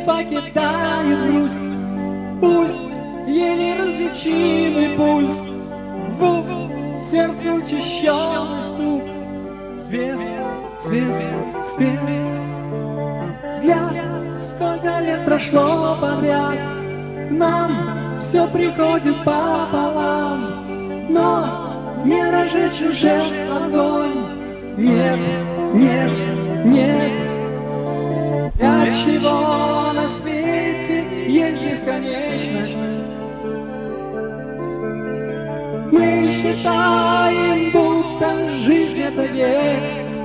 покидает грусть. Пусть еле различимый пульс, звук, сердце учащенный стук. Свет, свет, свет. Взгляд, сколько лет прошло подряд, нам все приходит пополам, но не разжечь уже огонь. Нет, нет, нет. Для чего на свете есть бесконечность? Мы считаем, будто жизнь — это век.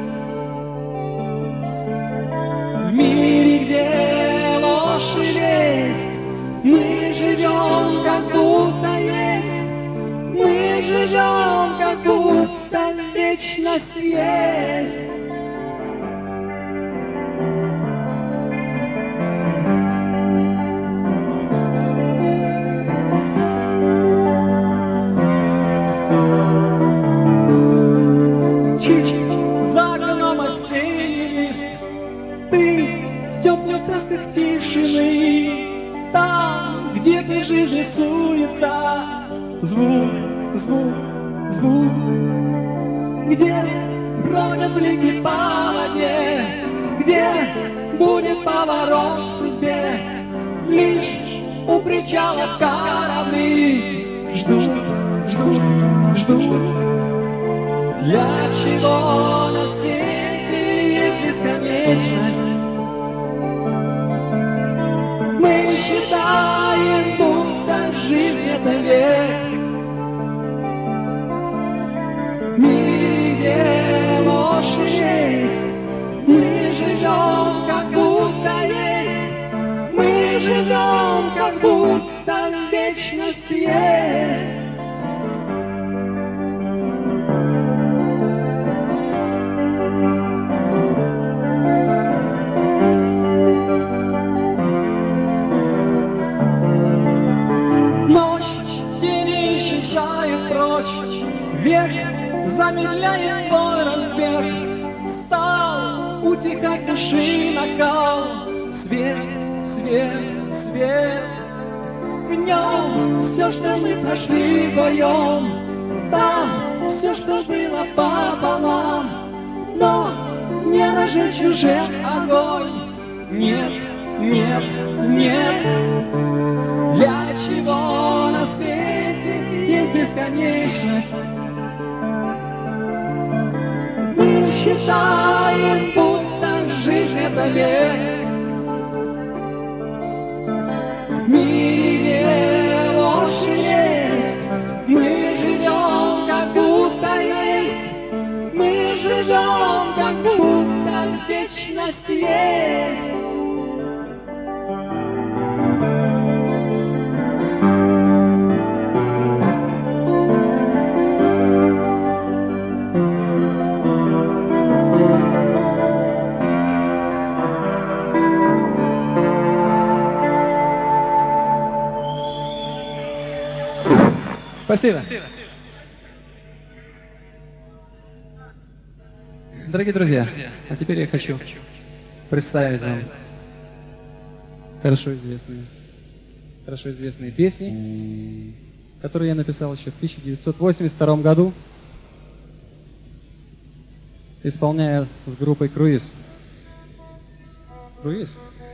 В мире, где ложь и лесть, мы живем, как будто есть. Мы живем, как будто вечность есть. Чуть за окном осенний лист, ты в теплых красках тишины. Там, где ты жизни суета, звук, звук, звук. Где бродят блики по воде, где будет поворот в судьбе. Лишь у причала корабли ждут, ждут, ждут. Для чего на свете есть бесконечность? Мы считаем, будто жизнь — это век. В мире, где ложь и есть, мы живем, как будто есть. Мы живем, как будто вечность есть. Век замедляет свой разбег, стал утихать души накал. Свет, свет, свет. В нем все, что мы прошли вдвоем, там все, что было пополам, но не разжечь уже огонь. Нет, нет, нет. Для чего на свете есть бесконечность? Мы считаем, будто жизнь — это век. В мире, где ложь и лесть, мы живем, как будто есть. Мы живем, как будто вечность есть. Спасибо. Дорогие друзья, а теперь я хочу представить вам хорошо известные песни, которые я написал еще в 1982 году, исполняя с группой «Круиз». «Круиз»?